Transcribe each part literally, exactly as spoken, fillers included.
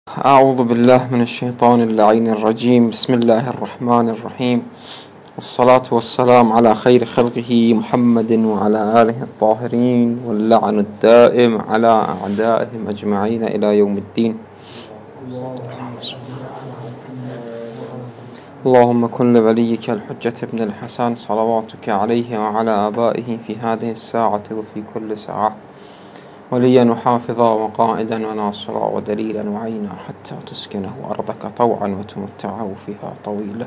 أعوذ بالله من الشيطان اللعين الرجيم. بسم الله الرحمن الرحيم، والصلاة والسلام على خير خلقه محمد وعلى آله الطاهرين، واللعن الدائم على أعدائهم أجمعين إلى يوم الدين. اللهم كن لوليك الحجة ابن الحسن صلواتك عليه وعلى آبائه في هذه الساعة وفي كل ساعة وليا وحافظا وقائدا وناصرا ودليلا وعينا حتى تسكنه أرضك طوعا وتمتعه فيها طويلا.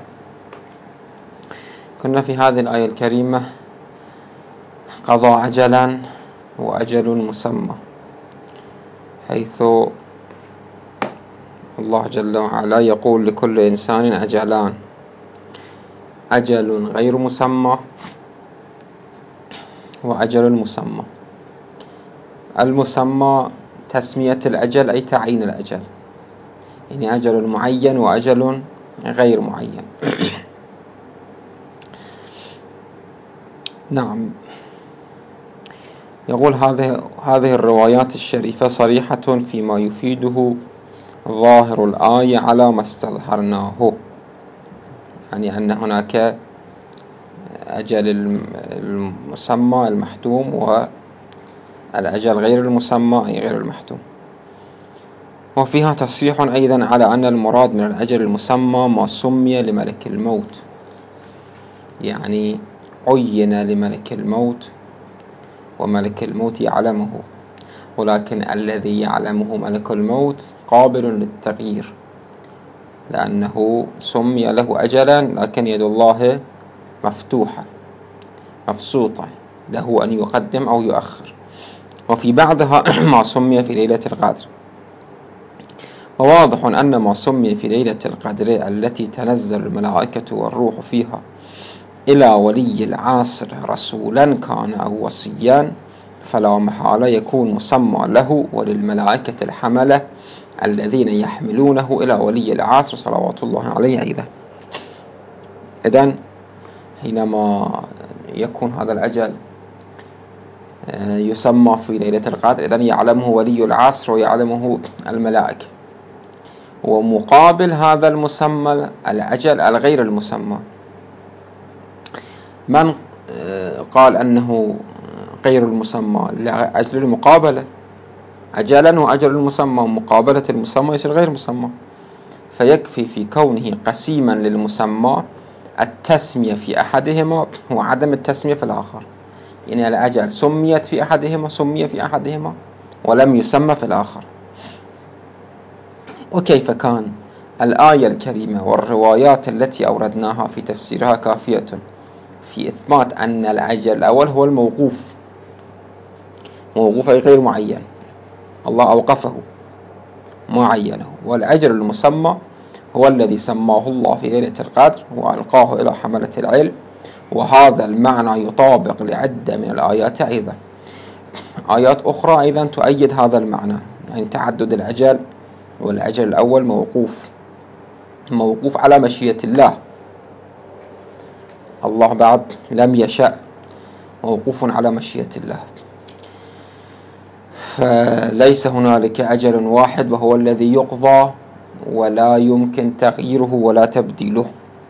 كنا في هذه الآية الكريمة قضى أجلا وأجل مسمى، حيث الله جل وعلا يقول لكل إنسان أجلان: أجل غير مسمى وأجل مسمى. المسمى تسمية الأجل أي تعيين الأجل، يعني أجل معين وأجل غير معين. نعم، يقول هذه هذه الروايات الشريفة صريحة فيما يفيده ظاهر الآية على ما استظهرناه، يعني أن هناك أجل المسمى المحتوم والأجل غير المسمى أي غير المحتوم. وفيها تصريح أيضا على أن المراد من الأجل المسمى ما سمي لملك الموت، يعني عين لملك الموت وملك الموت يعلمه، ولكن الذي يعلمه ملك الموت قابل للتغيير، لأنه سمي له أجلا لكن يد الله مفتوحة مبسوطة له أن يقدم أو يؤخر. وفي بعضها ما سمي في ليلة القدر، وواضح أن ما سمي في ليلة القدر التي تنزل الملائكة والروح فيها إلى ولي العصر رسولا كان أو وصيا، فلا محالة يكون مسمى له وللملائكة الحملة الذين يحملونه إلى ولي العصر صلوات الله عليه أيضا. إذن حينما يكون هذا الأجل يسمى في ليلة القدر، إذن يعلمه ولي العصر ويعلمه الملائكة. ومقابل هذا المسمى الأجل الغير المسمى، من قال أنه غير المسمى لأجل المقابلة، أجلا وأجل المسمى، مقابلة المسمى يصير غير مسمى، فيكفي في كونه قسيما للمسمى التسمية في أحدهما وعدم التسمية في الآخر. يعني الأجل سميت في أحدهما سمي في أحدهما ولم يسمى في الآخر. وكيف كان الآية الكريمة والروايات التي أوردناها في تفسيرها كافية في إثبات أن الأجل الأول هو الموقوف، موقوف أي غير معين، الله أوقفه معينه، والأجل المسمى هو الذي سماه الله في ليلة القدر وألقاه إلى حملة العلم. وهذا المعنى يطابق لعدة من الآيات أيضا، آيات أخرى أيضا تؤيد هذا المعنى، يعني تعدد الأجل، والأجل الأول موقوف موقوف على مشيئة الله، الله بعد لم يشاء، موقوف على مشيئة الله. فليس هنالك أجل واحد وهو الذي يقضى ولا يمكن تغييره ولا تبديله.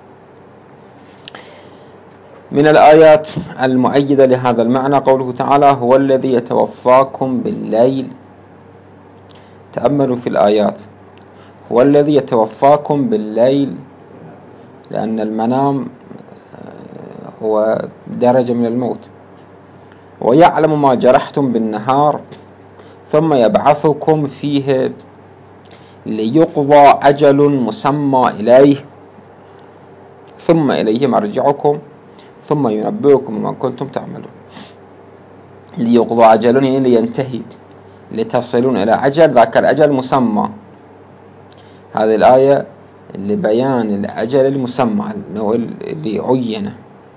من الآيات المؤيدة لهذا المعنى قوله تعالى: هو الذي يتوفاكم بالليل. تأملوا في الآيات، هو الذي يتوفاكم بالليل، لأن المنام هو درجة من الموت، ويعلم ما جرحتم بالنهار ثم يبعثكم فيه ليقضى أجل مسمى إليه ثم إليه مرجعكم ثم ينبئكم بما كنتم تعملون. ليقضى أجل يعني لينتهي، لتصلون إلى أجل، ذاك الأجل مسمى. هذه الآية لبيان الأجل المسمى اللي عينه.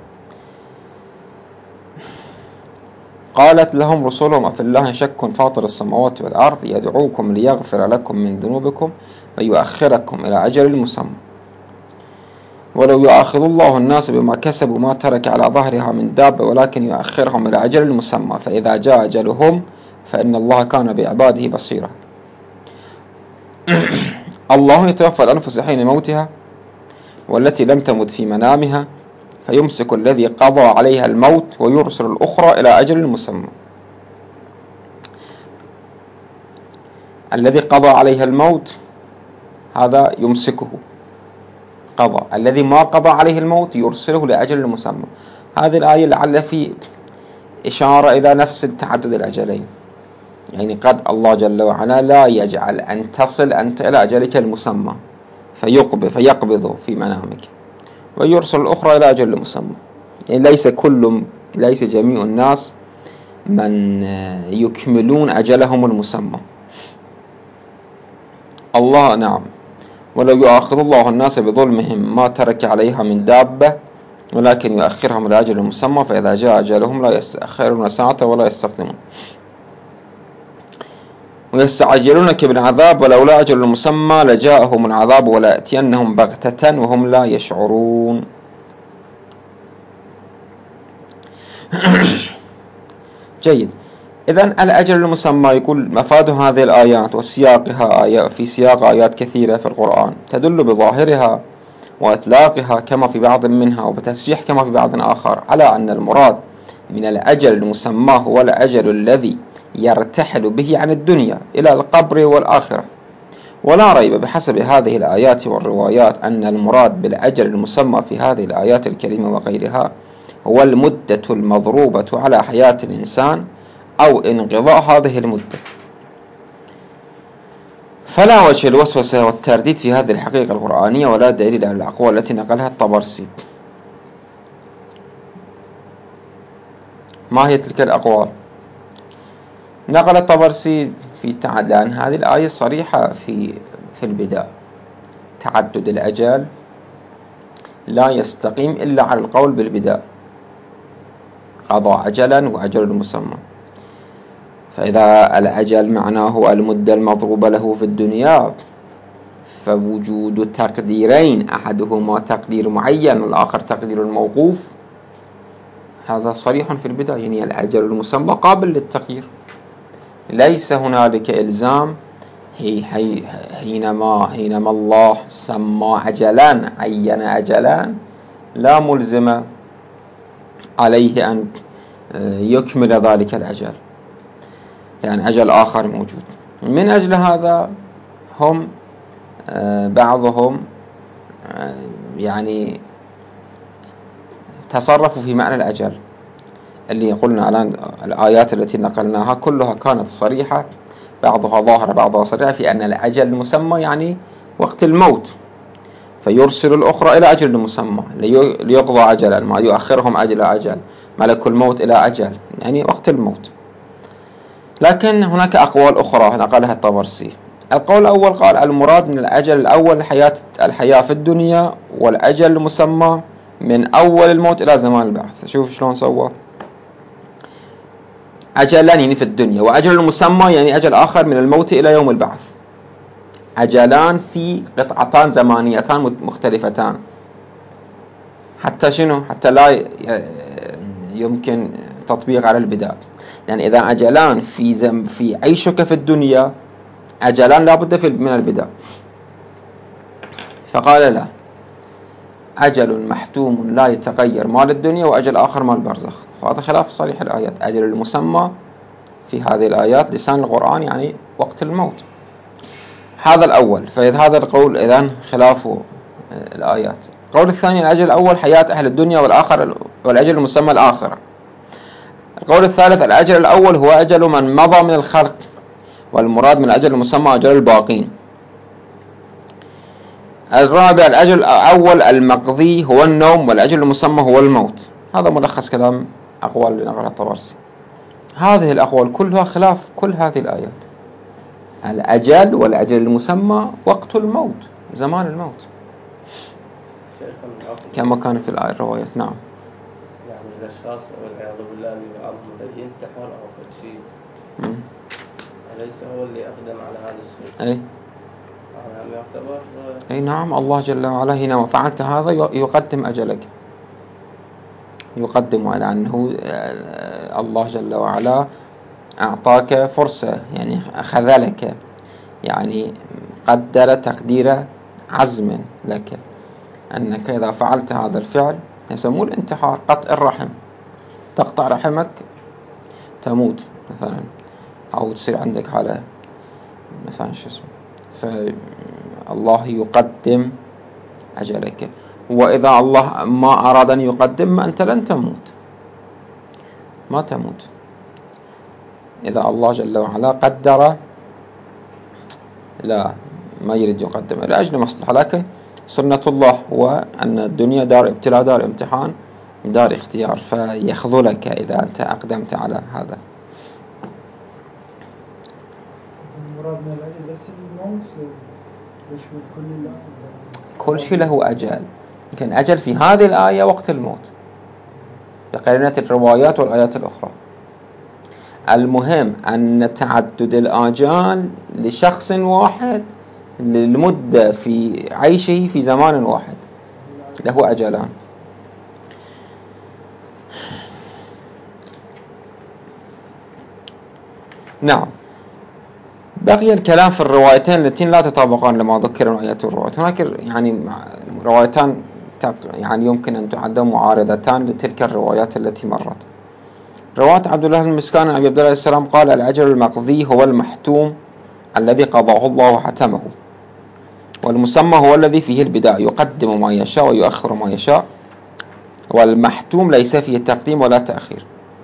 قالت لهم رسلهم: أفي الله شك فاطر السماوات والأرض يدعوكم ليغفر لكم من ذنوبكم ويؤخركم إلى أجل مسمى ولو يؤاخذ الله الناس بما كسبوا ما ترك على ظهرها من دابة ولكن يؤخرهم إلى أجل مسمى فإذا جاء أجلهم فإن الله كان بعباده بصيرا. الله يتوفى الأنفس حين موتها والتي لم تمت في منامها فيمسك الذي قضى عليها الموت ويرسل الأخرى إلى أجل مسمى. الذي قضى عليها الموت هذا يمسكه قضى، الذي ما قضى عليه الموت يرسله لأجل مسمى. هذه الآية لعل في إشارة إلى نفس التعدد الأجلين، يعني قد الله جل وعلا لا يجعل أن تصل أنت إلى أجلك المسمى فيقبض فيقبض في منامك ويرسل الأخرى إلى أجل مسمى. يعني ليس كل ليس جميع الناس من يكملون أجلهم المسمى. الله نعم، ولو يؤاخذ الله الناس بظلمهم ما ترك عليها من دابة ولكن يؤخرهم إلى أجل مسمى فإذا جاء أجلهم لا يستأخرون ساعة ولا يستقدمون. ويستعجلونك بالعذاب ولولا أجل مسمى لجاءهم العذاب ولا يأتينهم بغتة وهم لا يشعرون. جيد. إذن الأجل المسمى يقول مفاد هذه الآيات وسياقها آيات في سياق آيات كثيرة في القرآن تدل بظاهرها وإطلاقها كما في بعض منها وبتسجيح كما في بعض آخر على أن المراد من الأجل المسمى هو الأجل الذي يرتحل به عن الدنيا إلى القبر والآخرة. ولا ريب بحسب هذه الآيات والروايات أن المراد بالأجل المسمى في هذه الآيات الكريمة وغيرها هو المدة المضروبة على حياة الإنسان أو انقضاء هذه المدة. فلا وجه الوسوسة والترديد في هذه الحقيقة القرآنية ولا دليل على الأقوال التي نقلها الطبرسي. ما هي تلك الأقوال؟ نقل الطبرسي في تعدد، لأن هذه الآية صريحة في في البداية تعدد الأجال لا يستقيم إلا على القول بالبداية، قضى أجلا وأجل مسمى. فإذا الأجل معناه المدة المضروبة له في الدنيا فوجود تقديرين أحدهما تقدير معين والآخر تقدير موقوف هذا صريح في البداية، يعني الأجل المسمى قابل للتغيير، ليس هنالك إلزام. هي هي حينما حينما الله سمى أجلان عين أجلان لا ملزم عليه أن يكمل ذلك الأجل، يعني أجل آخر موجود. من أجل هذا هم بعضهم يعني تصرفوا في معنى الأجل اللي قلنا الآن. الآيات التي نقلناها كلها كانت صريحة، بعضها ظاهرة بعضها صريحة في أن الأجل المسمى يعني وقت الموت، فيرسل الأخرى إلى أجل المسمى ليقضى أجلا ما يؤخرهم أجل أجل ملك الموت إلى أجل يعني وقت الموت. لكن هناك أقوال أخرى نقلها الطبرسي. القول الأول قال المراد من الأجل الأول الحياة الحياة في الدنيا، والأجل المسمى من أول الموت إلى زمان البعث. شوف شلون سوى، أجلان يعني في الدنيا، وأجل المسمى يعني أجل آخر من الموت إلى يوم البعث، أجلان في قطعتان زمانيتان مختلفتان، حتى شنو حتى لا يمكن تطبيق على البداية. يعني إذا أجلان في زم في عيشك في الدنيا أجلان لا بد في من البداية، فقال لا، أجل محتوم لا يتغير مال الدنيا وأجل آخر مال البرزخ. فهذا خلاف صريح الآيات. أجل المسمى في هذه الآيات لسان القرآن يعني وقت الموت، هذا الأول. فإذا هذا القول إذن خلاف الآيات. القول الثاني الأجل الأول حياة أهل الدنيا، والآخر والأجل المسمى الآخرة. القول الثالث الأجل الأول هو أجل من مضى من الخلق، والمراد من الأجل المسمى أجل الباقين. الرابع الأجل الأول المقضي هو النوم، والأجل المسمى هو الموت. هذا ملخص كلام أقوال اللي نقلها الطبرسي. هذه الأقوال كلها خلاف كل هذه الآيات. الأجل والأجل المسمى وقت الموت، زمان الموت، كما كان في الآية الروايات. نعم. يعني الأشخاص والعياذ بالله اللي بعضهم ينتحر أو كل شيء، أليس هو اللي أقدم على هذا الشيء؟ أي يعتبر أي نعم. الله جل وعلا حينما فعلت هذا يقدم أجلك، يقدم على أنه الله جل وعلا أعطاك فرصة، يعني خذلك، يعني قدر تقدير عزم لك أنك إذا فعلت هذا الفعل يسموه الانتحار، قطع الرحم، تقطع رحمك تموت مثلا، أو تصير عندك حالة مثلا شو اسمه، فالله يقدم أجلك. وإذا الله ما أراد أن يقدم أنت لن تموت، ما تموت. إذا الله جل وعلا قدر لا ما يريد يقدم لأجل مصلحة، لكن سنة الله هو أن الدنيا دار ابتلاء، دار امتحان، دار اختيار، فيخذلك إذا أنت أقدمت على هذا. كل شيء له أجل، لكن أجل في هذه الآية وقت الموت بقرينة الروايات والآيات الأخرى. المهم أن تعدد الآجال لشخص واحد للمدة في عيشه في زمان واحد له أجلان. نعم. بقي الكلام في الروايتين اللتين لا تطابقان لما ذكر من آيات الروايات. هناك يعني روايتان يعني يمكن أن تعد معارضتان لتلك الروايات التي مرت. رواية عبد الله المسكان عن أبي عبد الله السلام قال: الأجل المقضي هو المحتوم الذي قضاه الله وحتمه، والمسمى هو الذي فيه البداء، يقدم ما يشاء ويؤخر ما يشاء، والمحتوم ليس فيه تقديم ولا تأخير.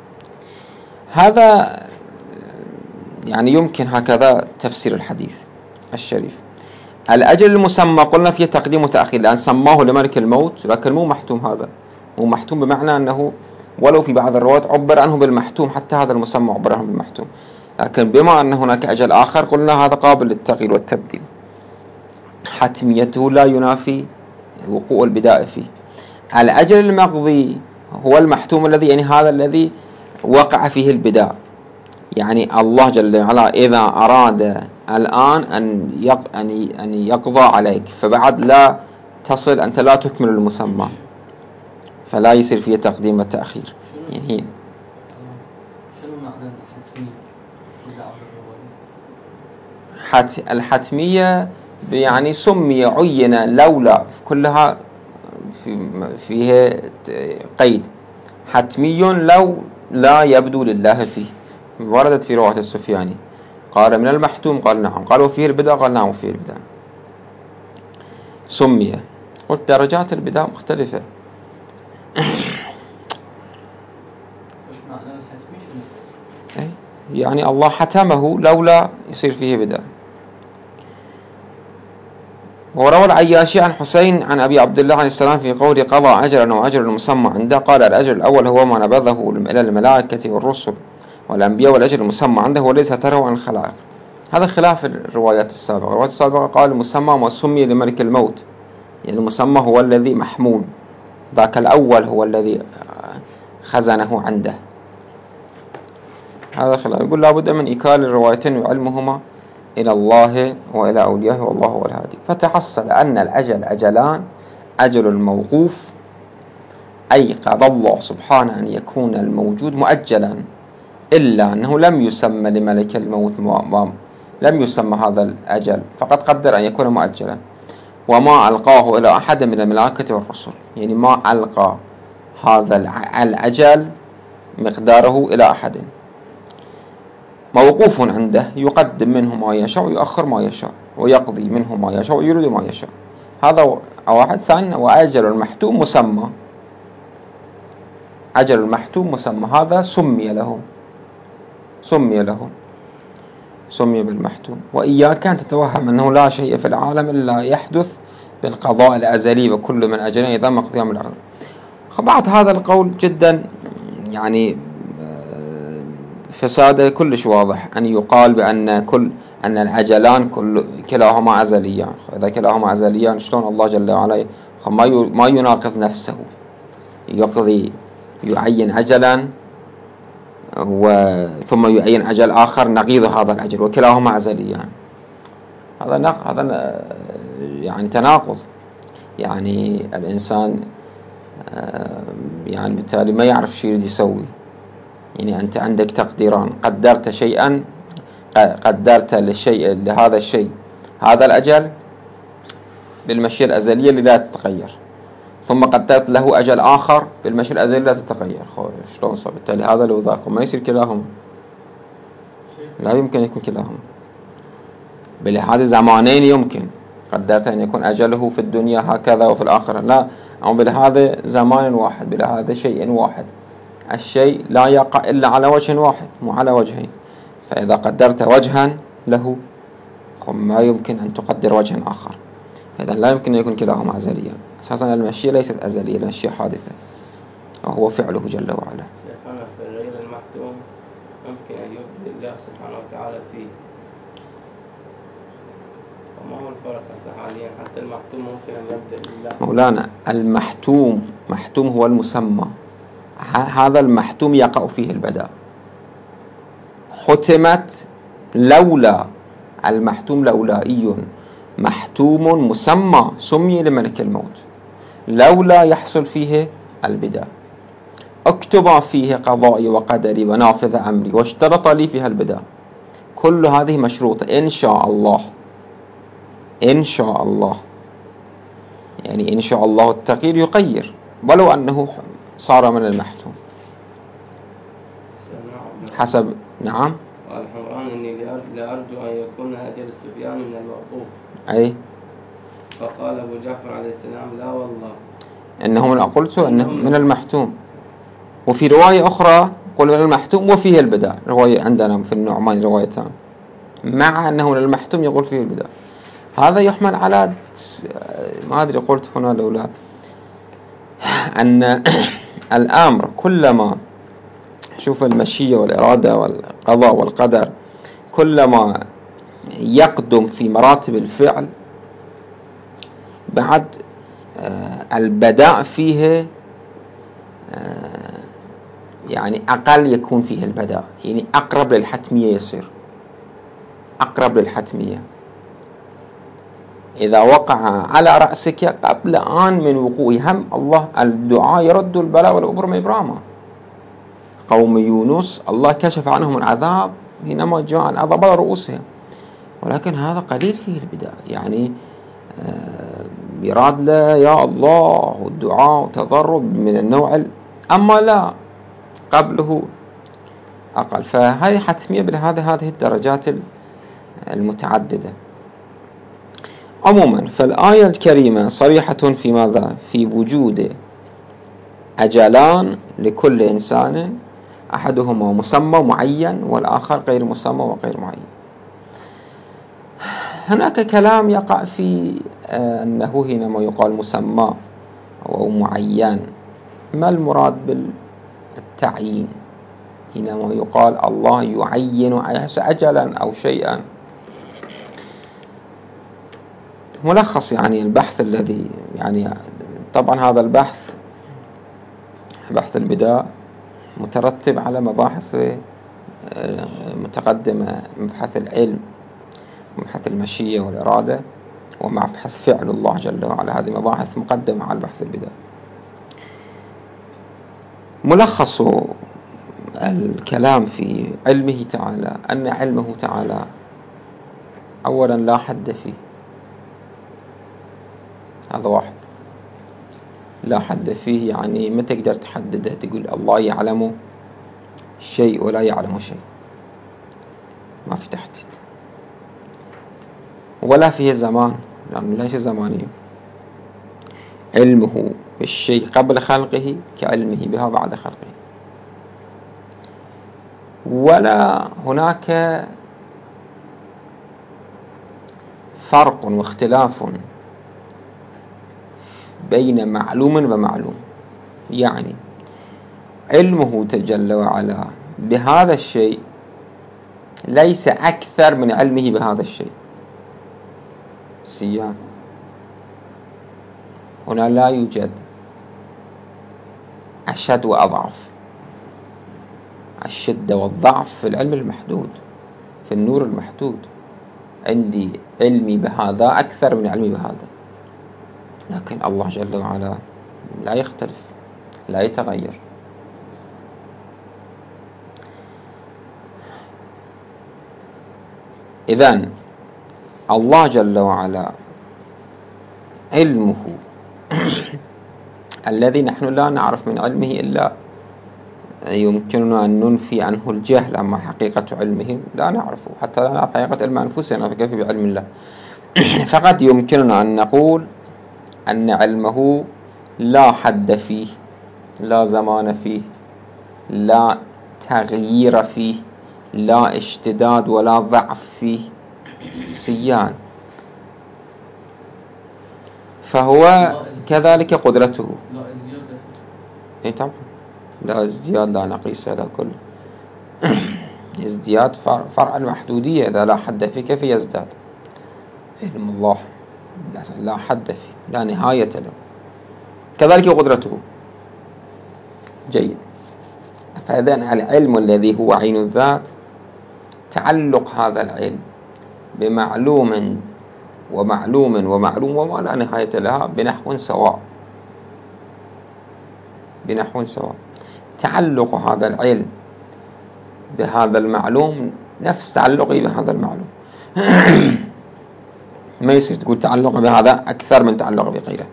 هذا يعني يمكن هكذا تفسير الحديث الشريف. الأجل المسمى قلنا فيه تقديم وتأخير لأن سماه لملك الموت، لكن مو محتوم. هذا مو محتوم بمعنى أنه ولو في بعض الروايات عبر عنه بالمحتوم، حتى هذا المسمى عبر عنه بالمحتوم، لكن بما أن هناك أجل آخر قلنا هذا قابل للتغيير والتبديل. حتميته لا ينافي وقوع البداء فيه. الأجل المقضي هو المحتوم الذي يعني هذا الذي وقع فيه البداء، يعني الله جل وعلا إذا أراد الآن أن أن يقضى عليك، فبعد لا تصل أنت لا تكمل المسمى، فلا يصير فيه تقديم وتأخير. يعني شنو معنى الحتمية؟ الحتمية يعني سمي عين لولا كلها في فيها قيد، حتمي لو لا يبدو لله فيه. وردت في رواية السفياني قال: من المحتوم؟ قال: نعم. قال: وفيه البداء؟ قال: نعم وفيه البداء. سمي. قلت درجات البداء مختلفة. يعني الله حتمه لولا يصير فيه بداء. وروى العياشي عن حسين عن أبي عبد الله عليه السلام في قوله: قضى أجلا وأجل مسمى عنده، قال: الأجل الأول هو ما نبذه إلى الملائكة والرسل والأنبياء، والأجل المسمى عنده هو الذي ستره عن الخلائق. هذا خلاف الروايات السابقة. الروايات السابقة قال المسمى ما سمي لملك الموت، يعني المسمى هو الذي محمول، ذاك الأول هو الذي خزنه عنده. هذا خلاف. يقول لابد من إكال الروايتين وعلمهما إلى الله وإلى أوليائه والله هو الهادي. فتحصل أن الأجل أجلان: أجل الموقوف أي قضى الله سبحانه أن يكون الموجود مؤجلا، إلا أنه لم يسمى لملك الموت، لم يسمى هذا الأجل، فقد قدر أن يكون مؤجلا. وما ألقاه إلى أحد من الملائكة والرسل، يعني ما ألقى هذا الأجل مقداره إلى أحد، موقوف عنده، يقدم منه ما يشاء ويؤخر ما يشاء، ويقضي منه ما يشاء ويريد ما يشاء. هذا واحد. ثاني: وأجل المحتوم مسمى، أجل المحتوم مسمى، هذا سمي له سمي له سمي بالمحتوم. وإياك أن تتوهم أنه لا شيء في العالم إلا يحدث بالقضاء الأزلي، وكل من أجل إذا مقضي من العالم. بعد هذا القول جدا يعني فساده كلش واضح، أن يقال بأن كل أن العجلان كل كلاهما أزليان. إذا كلاهما أزليان شلون الله جل وعلا ما ما يناقض نفسه، يقضي يعين أجلا ثم يعين أجل آخر نقيض هذا الأجل وكلاهما أزليان؟ هذا نق هذا يعني تناقض. يعني الإنسان يعني بالتالي ما يعرف شو يريد يسوي. يعني أنت عندك تقديران: قدرت شيئا، قدرت للشيء لهذا الشيء هذا الأجل بالمشيئة الأزلية اللي لا تتغير، ثم قدرت له أجل آخر بالمشيئة الأزلية لا تتغير. شلون صار؟ بالتالي هذا لو ذاك ما يصير كلاهما، لا يمكن يكون كلاهما. بلهذا زمانين يمكن قدرت أن يكون أجله في الدنيا هكذا وفي الآخرة، لا، أو بلهذا زمان واحد، بلهذا شيء واحد. الشيء لا يقع إلا على وجه واحد مو على وجهين، فإذا قدرت وجها له ما يمكن أن تقدر وجها آخر، فإذا لا يمكن أن يكون كلاهما أزليا. أساسا المشيئة ليست أزلية، المشيئة حادثة وهو فعله جل وعلا. شيخنا في غير المحتوم ممكن أن يبدي الله سبحانه وتعالى فيه، وما هو الفرق هسه حاليا؟ حتى المحتوم ممكن أن يبدأ لله. مولانا المحتوم، محتوم هو المسمى، هذا المحتوم يقع فيه البداء. حتمت لولا، المحتوم لولائي، محتوم مسمى سمي لملك الموت، لولا يحصل فيه البداء. اكتب فيه قضائي وقدري ونافذ أمري واشترط لي فيها البداء. كل هذه مشروطة إن شاء الله، إن شاء الله، يعني إن شاء الله التغيير يغير ولو أنه صار من المحتوم حسب. نعم. قال حمران إني لأرجو أن يكون أجل السفيان من الموقوف. أي. فقال أبو جعفر عليه السلام لا والله إنه من قلت إنه من المحتوم. وفي رواية أخرى قل من المحتوم وفيه البداء، رواية عندنا في النعمان روايتان، مع أنه من المحتوم يقول فيه البداء. هذا يحمل على، ما أدري قلت هنا لولا أن الأمر كلما، شوف المشيئة والإرادة والقضاء والقدر كلما يقدم في مراتب الفعل بعد البداء فيه يعني أقل يكون فيه البداء، يعني أقرب للحتمية يصير، أقرب للحتمية. إذا وقع على رأسك قبل آن من وقوعه، هم الله الدعاء يرد البلاء والأبرم إبراما. قوم يونس الله كشف عنهم العذاب حينما جاء العذاب على رؤوسهم، ولكن هذا قليل فيه البداء، يعني يراد له يا الله والدعاء وتضرب من النوع، أما لا قبله أقل. فهذه حتمية بهذه هذه الدرجات المتعددة. عموما فالآية الكريمة صريحة في ماذا؟ في وجود أجلان لكل إنسان، أحدهما مسمى معين والآخر غير مسمى وغير معين. هناك كلام يقع في أنه حينما يقال مسمى أو معين ما المراد بالتعيين؟ حينما يقال الله يعين أجلا أو شيئا. ملخص يعني البحث الذي يعني طبعا هذا البحث بحث البداء مترتب على مباحث متقدمة، مبحث العلم، مبحث المشيئة والإرادة، ومبحث فعل الله جل وعلا. هذه مباحث مقدمة على بحث البداء. ملخص الكلام في علمه تعالى أن علمه تعالى أولا لا حد فيه، هذا واحد، لا حد فيه يعني ما تقدر تحدده تقول الله يعلم شيء ولا يعلم شيء، ما في تحديد، ولا فيه زمان لأنه ليس زماني. علمه بالشيء قبل خلقه كعلمه بها بعد خلقه، ولا هناك فرق واختلاف بين معلوم ومعلوم. يعني علمه جل وعلا بهذا الشيء ليس أكثر من علمه بهذا الشيء. سيان هنا لا يوجد أشد وأضعف. الشدة والضعف في العلم المحدود، في النور المحدود. عندي علمي بهذا أكثر من علمي بهذا، لكن الله جل وعلا لا يختلف، لا يتغير. إذن الله جل وعلا علمه الذي نحن لا نعرف من علمه إلا يمكننا أن ننفي عنه الجهل، أما حقيقة علمه لا نعرفه، حتى لا نعرف حقيقة علم أنفسنا فكيف بعلم الله. فقد يمكننا أن نقول أن علمه لا حد فيه، لا زمان فيه، لا تغيير فيه، لا اشتداد ولا ضعف فيه، سيان. فهو كذلك قدرته، لا ازدياد فيه. اي طبعا، لا ازدياد لا نقيس لا كل ازدياد فرع المحدودية، إذا لا حد فيه كيف يزداد؟ علم الله لا حد فيه لا نهاية له، كذلك قدرته. جيد. فإذا العلم الذي هو عين الذات تعلق هذا العلم بمعلوم ومعلوم ومعلوم وما لا نهاية لها بنحو سواء، بنحو سواء. تعلق هذا العلم بهذا المعلوم نفس تعلقي بهذا المعلوم. ما يصير تقول تعلق بهذا أكثر من تعلق بغيره،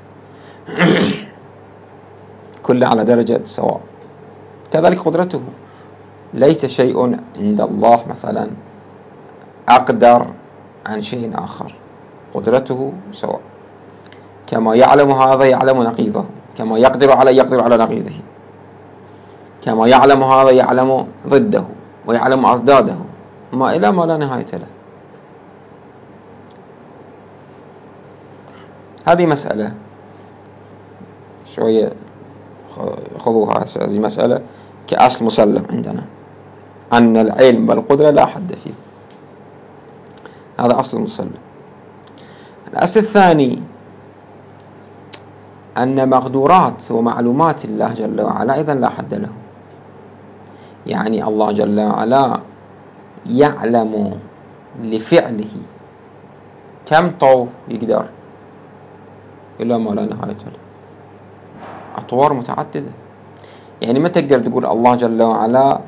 كله على درجة سواء. كذلك قدرته، ليس شيء عند الله مثلا أقدر عن شيء آخر، قدرته سواء. كما يعلم هذا يعلم نقيضه، كما يقدر على يقدر على نقيضه، كما يعلم هذا يعلم ضده ويعلم أضداده، ما إلى ما لا نهاية له. هذه مسألة شوية خذوها، هذه مسألة كأصل مسلم عندنا، أن العلم والقدرة لا حد فيه، هذا أصل مسلم. الأصل الثاني أن مقدورات ومعلومات الله جل وعلا إذن لا حد له، يعني الله جل وعلا يعلم لفعله كم طور يقدر إلا ما لا نهاية له، أطوار متعددة. يعني ما تقدر تقول الله جل وعلا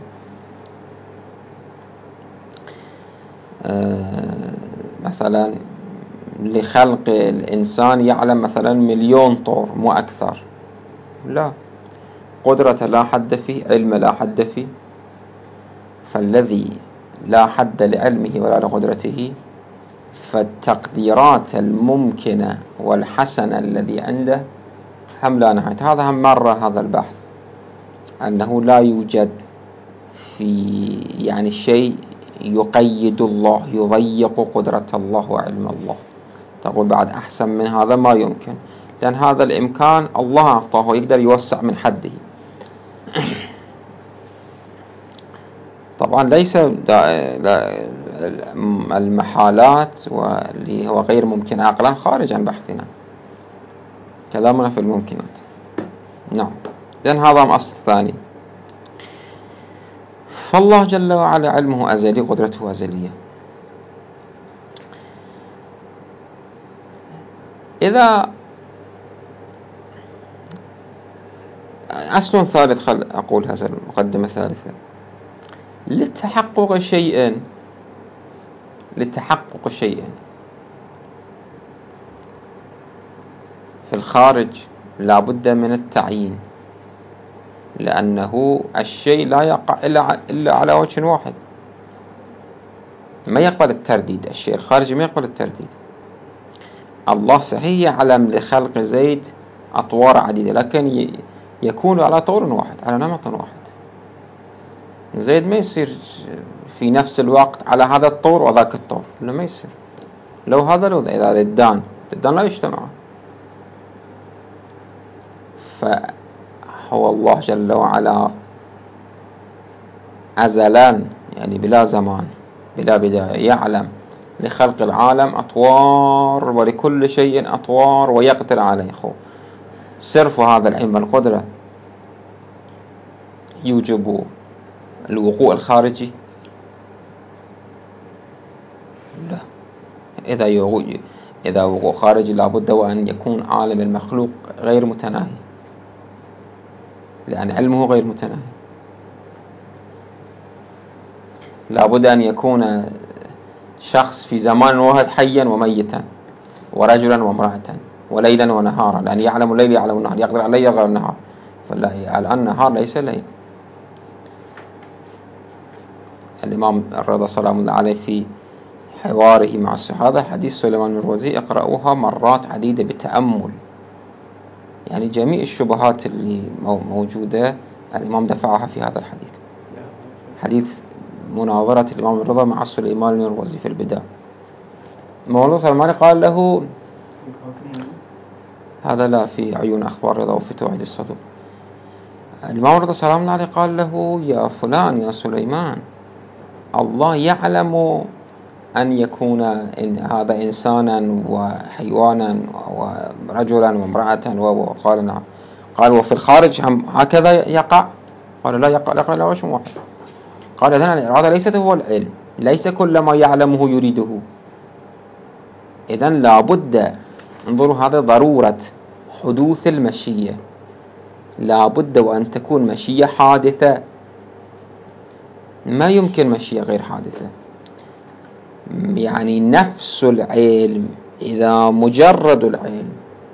آه مثلا لخلق الإنسان يعلم مثلا مليون طور مو أكثر، لا، قدرة لا حد فيه، علم لا حد فيه. فالذي لا حد لعلمه ولا لقدرته، فالتقديرات الممكنة والحسنة الذي عنده هم لا نهاية. هذا هم مرة هذا البحث، أنه لا يوجد في يعني شيء يقيد الله، يضيق قدرة الله وعلم الله. تقول بعد أحسن من هذا ما يمكن، لأن هذا الإمكان الله أعطاه، يقدر يوسع من حده. طبعا ليس المحالات واللي هو غير ممكن عقلا خارج عن بحثنا، كلامنا في الممكنات. نعم، لأن هذا أصل ثاني. فالله جل وعلا علمه أزلي، قدرته أزلية. إذا أصل ثالث، خل أقول هذا المقدمة ثالثة، للتحقق شيء للتحقق شيء في الخارج لا بد من التعيين، لأنه الشيء لا يقع إلا على وجه واحد، ما يقبل الترديد. الشيء الخارجي ما يقبل الترديد. الله صحيح يعلم لخلق زيد أطوار عديدة، لكن يكون على طور واحد، على نمط واحد. زيد ما يصير في نفس الوقت على هذا الطور وذاك الطور، لا ما يصير. لو هذا لو ذا، إذا ضدان ضدان لا يجتمعان. فهو الله جل وعلا أزلا، يعني بلا زمان بلا بداية، يعلم لخلق العالم أطوار، ولكل شيء أطوار، ويقدر عليه. خو صرف هذا العلم والقدرة يوجب الوقوع الخارجي؟ لا. إذا يوجد إذا وقوع خارجي لابد وأن يكون عالم المخلوق غير متناهي، لأن علمه غير لابد أن يكون شخص في زمان واحد حيا وميتا ورجلا وامرأة وليلا ونهارا، لأن يعلم الليل يعلم النهار، يقدر على الليل يقدر النهار، فالآن النهار ليس ليل. الإمام الرضا سلام الله عليه في حواره مع الصحابة حديث سليمان المروزي اقرأوها مرات عديدة بتأمل، يعني جميع الشبهات اللي موجودة الإمام دفعها في هذا الحديث، حديث مناظرة الإمام الرضا مع سليمان المروزي في البداية. مولانا سليمان قال له هذا لا في عيون أخبار رضا وفي توحيد الصدوق. الإمام الرضا سلام الله عليه قال له يا فلان يا سليمان، الله يعلم أن يكون إن هذا إنسانا وحيوانا ورجلا وامرأة، وقال نعم. قال وفي الخارج هكذا يقع؟ قال لا يقع، لا لا وش واحد. قال إذن الإرادة ليست هو العلم، ليس كل ما يعلمه يريده. إذن لابد، انظروا هذا ضرورة حدوث المشية، لابد وأن تكون مشية حادثة، ما يمكن مشية غير حادثة. يعني نفس العلم إذا مجرد العلم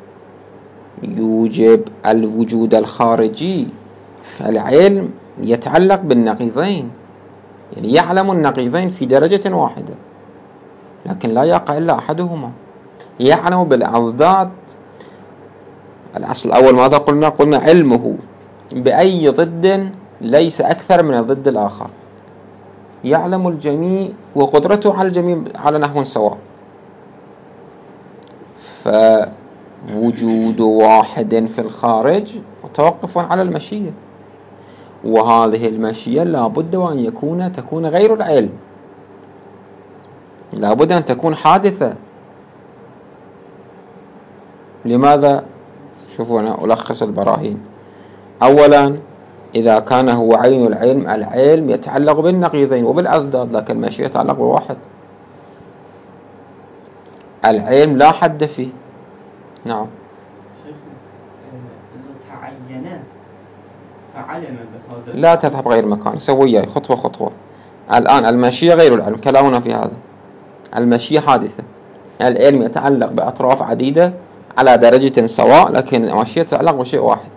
يوجب الوجود الخارجي، فالعلم يتعلق بالنقيضين، يعني يعلم النقيضين في درجة واحدة، لكن لا يقع إلا أحدهما. يعلم بالأضداد، الأصل الأول ماذا قلنا؟ قلنا علمه بأي ضد ليس أكثر من الضد الآخر، يعلم الجميع وقدرته على الجميع على نحو سواء. فوجود واحد في الخارج متوقف على المشيئة، وهذه المشيئة لابد وأن يكون تكون غير العلم، لابد أن تكون حادثة. لماذا؟ شوفوا أنا ألخص البراهين. أولا إذا كان هو عين العلم، العلم يتعلق بالنقيضين وبالأضداد، لكن المشيئة يتعلق بواحد. العلم لا حد فيه. نعم. إذا تعين فعلم بهذا لا تذهب غير مكان، سوية خطوة خطوة. الآن المشيئة غير العلم، كلامنا في هذا. المشيئة حادثة، العلم يتعلق بأطراف عديدة على درجة سواء، لكن المشيئة تتعلق بشيء واحد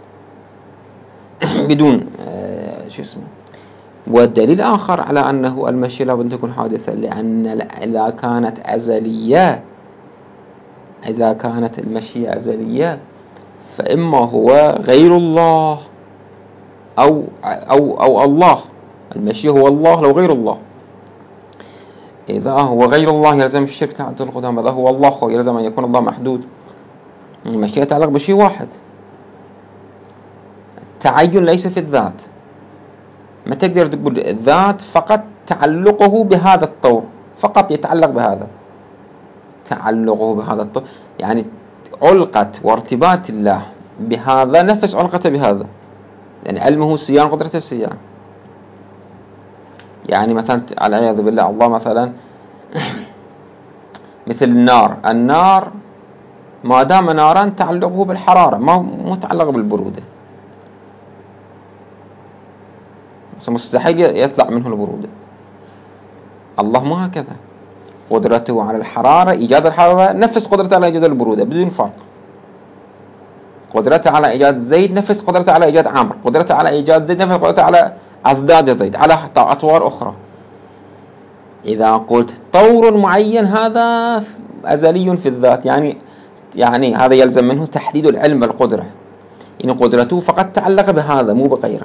بدون آه شو اسمه. والدليل آخر على أنه المشيئة لابد أن تكون حادثة، لأن إذا كانت أزلية، إذا كانت المشيئة أزلية فإما هو غير الله أو أو أو الله. المشيئة هو الله لو غير الله. إذا هو غير الله يلزم الشرك تعدد القدام، إذا هو الله يلزم أن يكون الله محدود. المشيئة تتعلق بشيء واحد. التعين ليس في الذات، ما تقدر تقول الذات فقط تعلقه بهذا الطور، فقط يتعلق بهذا، تعلقه بهذا الطور، يعني علقة وارتباط الله بهذا نفس علقته بهذا، يعني علمه سيان قدرته سيان. يعني مثلا العياذ بالله الله مثلا مثل النار، النار ما دام نارا تعلقه بالحرارة، ما متعلق بالبرودة، مستحيل يطلع منه البرودة. الله ما هكذا، قدرته على الحرارة إيجاد الحرارة نفس قدرته على إيجاد البرودة بدون فرق. قدرته على إيجاد زيد نفس قدرته على إيجاد عمرو، قدرته على إيجاد زيد نفس قدرته على أضداد زيد على أطوار أخرى. إذا قلت طور معين هذا أزلي في الذات، يعني يعني هذا يلزم منه تحديد العلم والقدرة، إن قدرته فقط تعلق بهذا مو بغيره،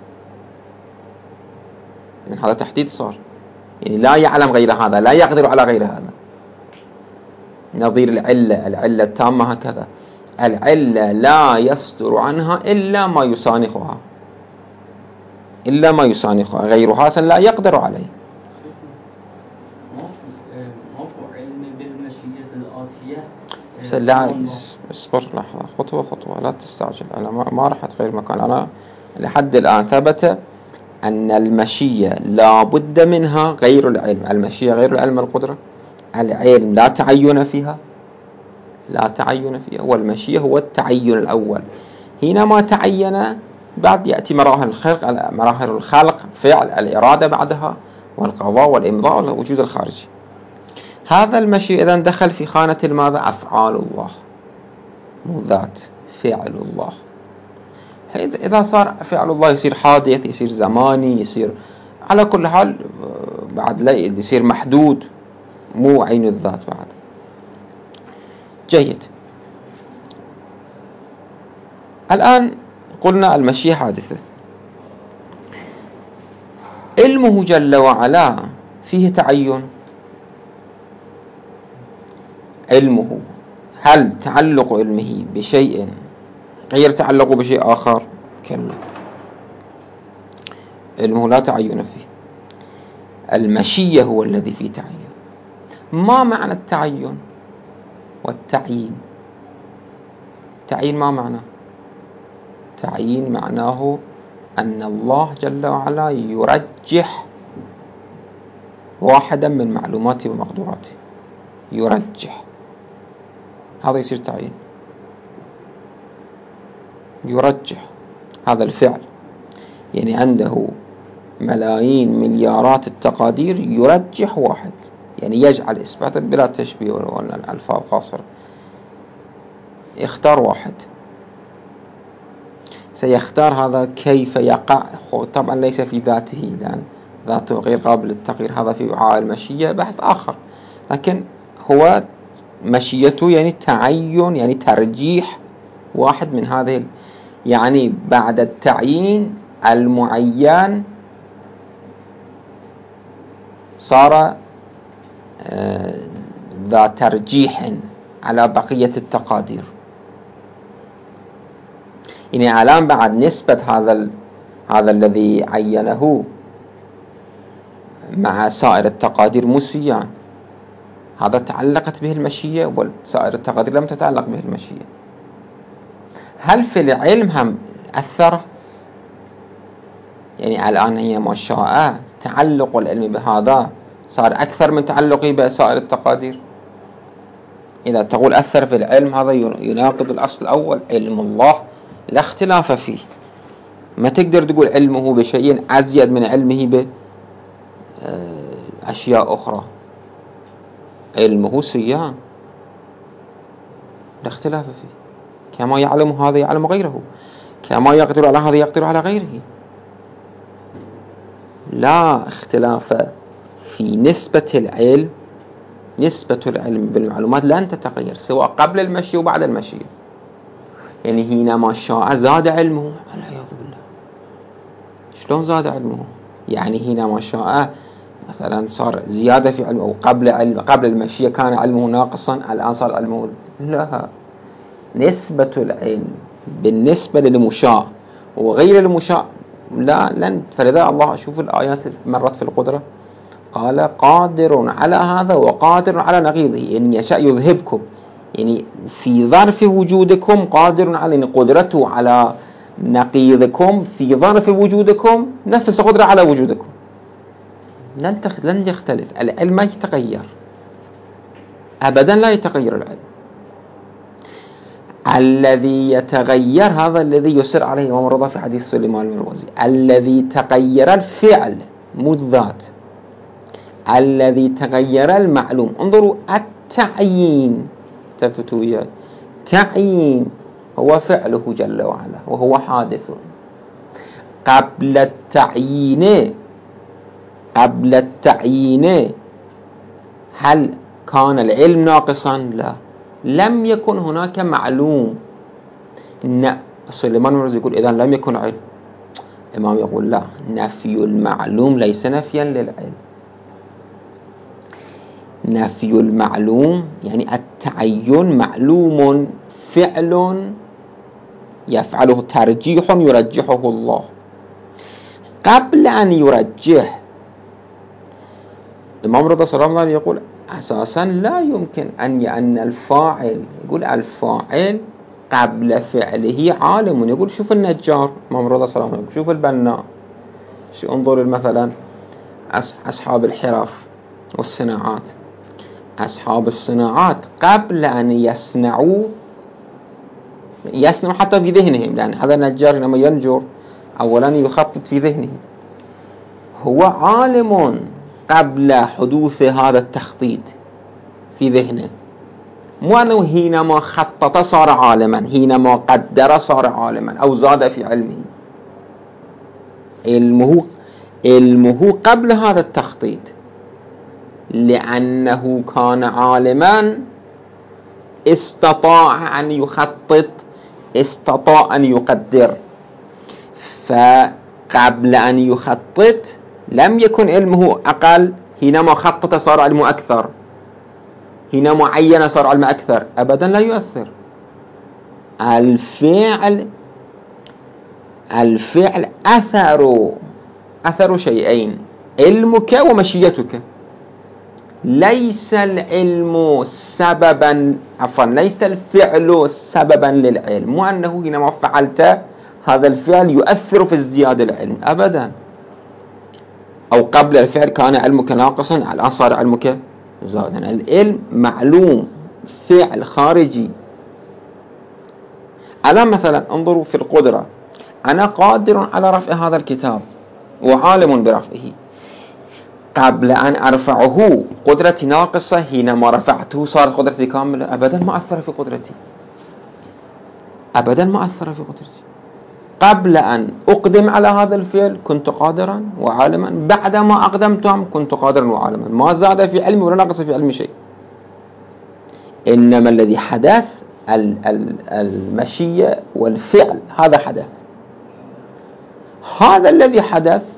يعني هذا تحديد صار، يعني لا يعلم غير هذا، لا يقدر على غير هذا. نظير العلة، العلة التامة هكذا، العلة لا يصدر عنها إلا ما يسانخها، إلا ما يسانخها، غيرها لا يقدر عليه. ماكو علم بالمشيئة الآتية. لا اصبر لحظة، خطوة خطوة، لا تستعجل. أنا ما, ما رحت غير مكان. أنا لحد الآن ثبت أن المشيئة لا بد منها غير العلم. المشيئة غير العلم القدرة. العلم لا تعين فيها، لا تعين فيها، والمشيئة هو التعين الأول. حينما تعين بعد يأتي مراحل الخلق، مراحل الخلق، فعل، الإرادة بعدها، والقضاء والإمضاء والوجود الخارجي. هذا المشي إذا دخل في خانة الماذا؟ أفعال الله، مو ذات، فعل الله. إذا صار فعل الله يصير حادث، يصير زماني، يصير على كل حال بعد لا يصير محدود، مو عين الذات بعد. جيد. الآن قلنا المشيئة حادثة. علمه جل وعلا فيه تعين. علمه، هل تعلق علمه بشيء غير تعلقه بشيء آخر؟ كلا، علمه لا تعين فيه. المشيئة هو الذي فيه تعين. ما معنى التعين والتعيين؟ تعيين ما معنى؟ تعيين معناه أن الله جل وعلا يرجح واحدا من معلوماته ومقدوراته، يرجح، هذا يصير تعيين. يرجح هذا الفعل، يعني عنده ملايين مليارات التقادير، يرجح واحد، يعني يجعل إثباتا بلا تشبيه ولا الألفاظ قاصرة، يختار واحد. سيختار هذا كيف يقع، طبعا ليس في ذاته لأن ذاته غير قابل للتغيير، هذا في وعاء المشيئة بحث آخر، لكن هو مشيئته يعني تعين، يعني ترجيح واحد من هذه، يعني بعد التعيين المعين صار ذا ترجيح على بقية التقادير. يعني الآن بعد نسبة هذا ال... هذا الذي عينه مع سائر التقادير مسيان، هذا تعلقت به المشيئة وسائر التقادير لم تتعلق به المشيئة. هل في العلم هم أثر؟ يعني الآن هي ما شاء تعلق العلم بهذا صار أكثر من تعلقه بسائر التقادير. إذا تقول أثر في العلم هذا يناقض الأصل الأول، علم الله لا اختلاف فيه. ما تقدر تقول علمه بشيء أزيد من علمه بأشياء أخرى. علمه سيان لا اختلاف فيه، كما يعلم هذا يعلم غيره، كما يقدر على هذا يقدر على غيره. لا اختلاف في نسبة العلم. نسبة العلم بالمعلومات لن تتغير سواء قبل المشي وبعد المشي. يعني حينما شاء زاد علمه، العياذ بالله. شلون زاد علمه؟ يعني حينما شاء مثلا صار زيادة في علمه، أو قبل علم قبل المشي كان علمه ناقصا الآن صار علمه، لا. نسبة العلم بالنسبة للمشاء وغير المشاء لا لن. فلذا الله أشوف الآيات مرت في القدرة قال قادر على هذا وقادر على نقيضه، إن يشاء يذهبكم، يعني في ظرف وجودكم قادر على، يعني قدرته على نقيضكم في ظرف وجودكم نفس قدرة على وجودكم، لن تخ... لن يختلف. العلم ما يتغير أبدا، لا يتغير العلم. الذي يتغير هذا الذي يسر عليه الإمام الرضا في حديث سليمان المروزي، الذي تغير الفعل مو الذات، الذي تغير المعلوم. انظروا التعيين، تفتوا وياي، تعيين هو فعله جل وعلا وهو حادث. قبل التعيين قبل التعيين هل كان العلم ناقصا؟ لا، لم يكن هناك معلوم. سليمان المروزي يقول إذا لم يكن علم. الإمام يقول لا، نفي المعلوم ليس نفيا للعلم. نفي المعلوم يعني التعين معلوم، فعل يفعله ترجيح يرجحه الله. قبل أن يرجح الإمام رضا صلى الله عليه وسلم يقول أساسا لا يمكن أن أن الفاعل، يقول الفاعل قبل فعله عالم. يقول شوف النجار، الإمام رضا صلى الله عليه وسلم، شوف البناء، شو انظر مثلا أصحاب الحرف والصناعات. أصحاب الصناعات قبل أن يصنعوا يصنعوا حتى في ذهنهم، لأن هذا النجار لما ينجر أولا يخطط في ذهنه، هو عالم قبل حدوث هذا التخطيط. في ذهنه، مو أنه حينما خطط صار عالما، حينما قدر صار عالما أو زاد في علمه. علمه علمه قبل هذا التخطيط، لأنه كان عالما استطاع أن يخطط، استطاع أن يقدر. فقبل أن يخطط لم يكن علمه أقل، حينما خطط صار علمه أكثر، حينما عين صار علمه أكثر. أبدا لا يؤثر. الفعل الفعل أثر أثر شيئين، علمك ومشيتك. ليس العلم سببا، عفوا ليس الفعل سببا للعلم، مو أنه حينما فعلت هذا الفعل يؤثر في ازدياد العلم أبدا. أو قبل الفعل كان علمك ناقصا، الآن صار علمك زادا. العلم معلوم، فعل خارجي. الآن مثلا انظروا في القدرة، أنا قادر على رفع هذا الكتاب وعالم برفعه. قبل أن أرفعه قدرتي ناقصة، حينما رفعته صارت قدرتي كاملة. أبدا ما أثر في قدرتي، أبدا ما أثر في قدرتي. قبل أن أقدم على هذا الفعل كنت قادرا وعالما، بعدما أقدمت كنت قادرا وعالما. ما زاد في علمي ولا نقص في علمي شيء. إنما الذي حدث المشية والفعل، هذا حدث. هذا الذي حدث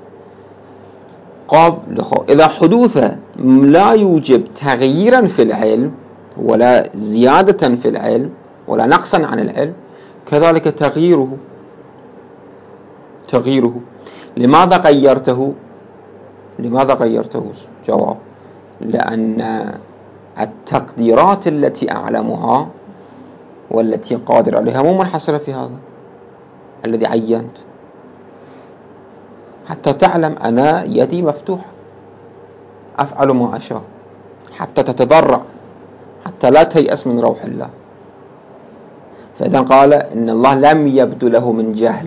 قبل إذا حدوثه لا يوجب تغييرا في العلم ولا زيادة في العلم ولا نقصا عن العلم، كذلك تغييره تغييره لماذا غيرته؟ لماذا غيرته؟ جواب: لأن التقديرات التي أعلمها والتي قادر عليها مو منحصرة في هذا الذي عينت. حتى تعلم أنا يدي مفتوحة، أفعل ما أشاء، حتى تتضرع، حتى لا تيأس من روح الله. فإذا قال إن الله لم يبدو له من جهل،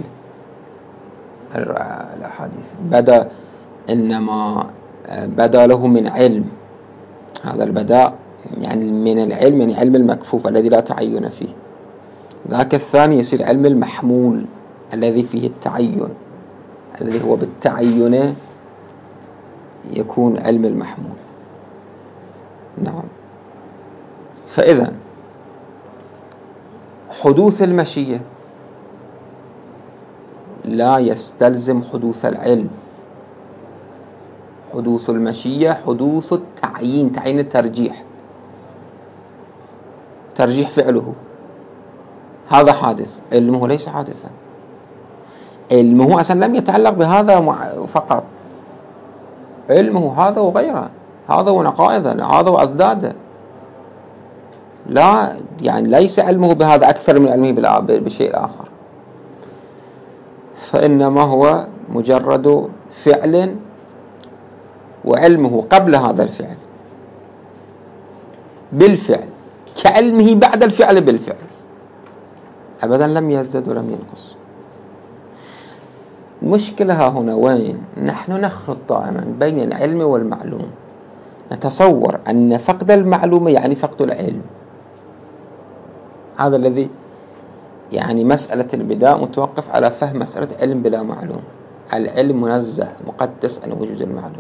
الأحاديث بدا إنما بدا له من علم. هذا البداء يعني من العلم، يعني علم المكفوف الذي لا تعين فيه. ذاك الثاني يصير علم المحمول الذي فيه التعين، الذي هو بالتعين يكون علم المحمول. نعم. فإذا حدوث المشيئة لا يستلزم حدوث العلم. حدوث المشيئة حدوث التعيين، تعيين الترجيح، ترجيح فعله، هذا حادث. علمه ليس حادثا، علمه أصلا لم يتعلق بهذا فقط، علمه هذا وغيره، هذا ونقائضه، هذا وأضداده. لا يعني ليس علمه بهذا أكثر من علمه بشيء آخر، فإنما هو مجرد فعل، وعلمه قبل هذا الفعل بالفعل كعلمه بعد الفعل بالفعل، أبدا لم يزدد ولم ينقص. المشكلة هنا وين؟ نحن نخلط دائما بين العلم والمعلوم، نتصور أن فقد المعلومة يعني فقد العلم. هذا الذي يعني مسألة البداء متوقف على فهم مسألة علم بلا معلوم. العلم منزه مقدس عن وجود المعلوم.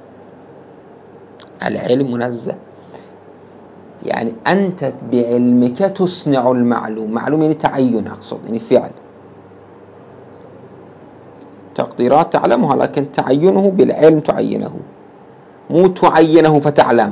العلم منزه، يعني أنت بعلمك تصنع المعلوم. معلوم يعني تعين، أقصد يعني فعل، تقديرات تعلمها، لكن تعينه بالعلم تعينه، مو تعينه فتعلم.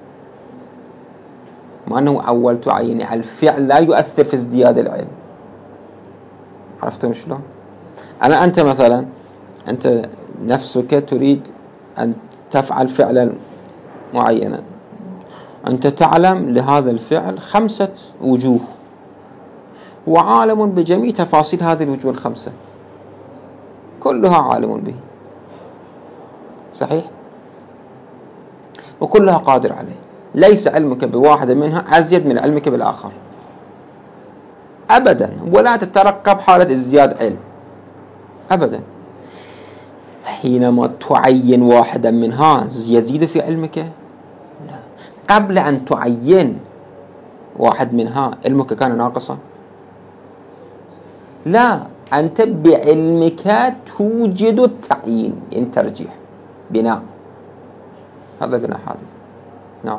ما أنه أول تعين، الفعل لا يؤثر في ازدياد العلم. عرفتم شلون؟ أنا أنت مثلا أنت نفسك تريد أن تفعل فعلا معينا، أنت تعلم لهذا الفعل خمسة وجوه، وعالم بجميع تفاصيل هذه الوجوه الخمسة، كلها عالم به، صحيح؟ وكلها قادر عليه. ليس علمك بواحدة منها أزيد من علمك بالآخر أبدا، ولا تترقب حالة ازدياد علم أبدا. حينما تعين واحدا منها يزيد في علمك؟ لا. قبل أن تعين واحد منها علمك كان ناقصا؟ لا، أنت بعلمك توجد التعيين، يعني ترجيح، بناء، هذا بناء حادث. نعم.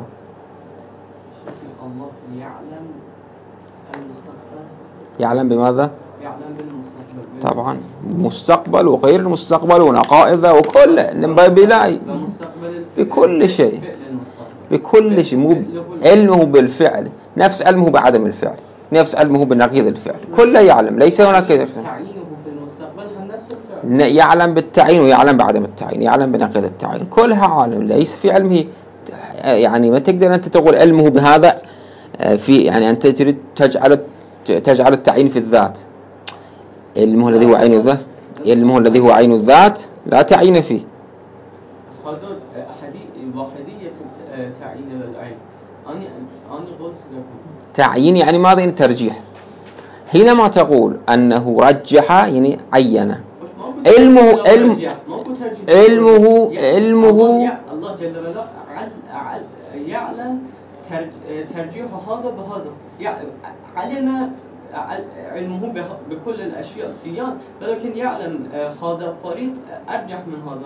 الله يعلم المستقبل. يعلم بماذا؟ يعلم بالمستقبل. طبعا مستقبل وغير المستقبل ونقائضه وكل بلاي بكل شيء، بكل شيء، مو علمه بالفعل نفس علمه بعدم الفعل، نفس علمه بنقيض الفعل، كله يعلم، ليس هناك تعيينه في المستقبل نفس الفعل. يعلم بالتعيين ويعلم بعدم التعيين، يعلم بنقيض التعيين، كلها عالم، ليس في علمه. يعني ما تقدر أنت تقول علمه بهذا في، يعني أنت تريد تجعل تجعل التعيين في الذات، علمه الذي هو عين الذات، علمه الذي هو عين الذات لا تعيين فيه. هذا وحدية تعيين العين. أنا أنا قلت لكم تعيين يعني ماذا؟ يعني ترجيح. حينما تقول أنه رجح يعني عينه، علمه علم علمه علمه الله جل وعلا يعلم ترجيح هذا بهذا، علم علمه بكل الأشياء السيان، ولكن يعلم هذا الطريق أرجح من هذا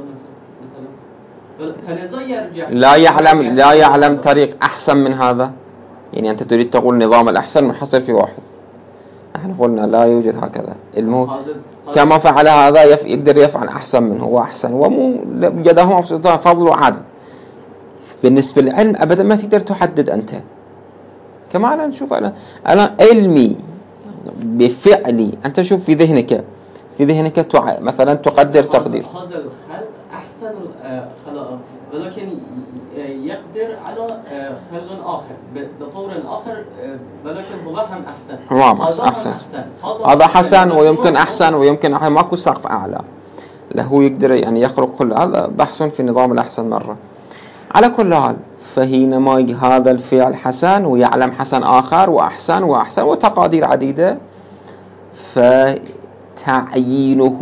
مثلا، فلذا يرجح. لا يعلم لا يعلم طريق أحسن من هذا، يعني أنت تريد تقول نظام الأحسن منحصر في واحد. نحن قلنا لا يوجد هكذا، علمه كما فعل هذا يقدر يفعل أحسن منه وأحسن، ومو يده مبسوطة فضل وعدل. بالنسبة للعلم أبدا ما تقدر تحدد أنت، كما أنا نشوف أنا أنا علمي بفعلي، أنت شوف في ذهنك في ذهنك تع... مثلا تقدر تقدير هذا الخلق أحسن خلق، ولكن يقدر على خلق آخر بطور آخر، ولكن هو هم أحسن. تمام، أحسن، هذا حسن ويمكن أحسن ويمكن ماكو سقف أعلى له، يقدر يعني يخلق كل هذا. بحث في نظام الأحسن مرة. على كل حال، فحينما هذا الفعل حسن ويعلم حسن آخر وأحسن وأحسن وتقادير عديدة، فتعيينه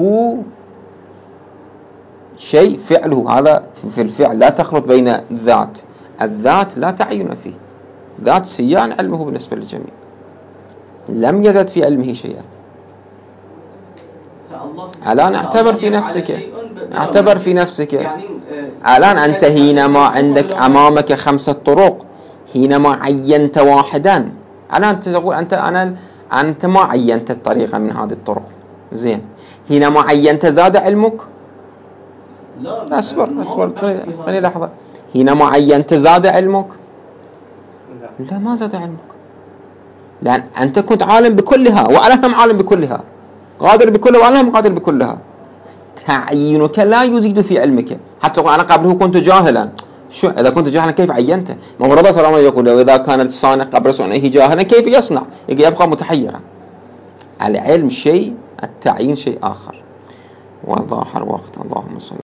شيء، فعله هذا في الفعل لا تخلط بين الذات، الذات لا تعين فيه، ذات سيان علمه بالنسبة للجميع، لم يزد في علمه شيئا. الآن اعتبر في نفسك، اعتبر في نفسك الآن أنت حينما عندك أمامك خمسة طرق، حينما عينت واحدا، الآن تقول أنت أنا أنت ما عينت الطريقة من هذه الطرق، زين، حينما عينت زاد علمك؟ لا، اصبر اصبر خليني لحظة، حينما عينت زاد علمك؟ لا، ما زاد علمك، لأن أنت كنت عالم بكلها وعلمهم عالم بكلها، قادر بكلها وعلمهم قادر بكلها. تعيينك لا يزيد في علمك، حتى أنا قبله كنت جاهلا، شو إذا كنت جاهلا كيف عينته؟ ما هو الرسول صلى الله عليه وسلم يقول إذا كان الصانع قبل صنعه جاهلا كيف يصنع؟ يبقى متحيرا. العلم شيء، التعيين شيء آخر. وظاهر وقت. اللهم صل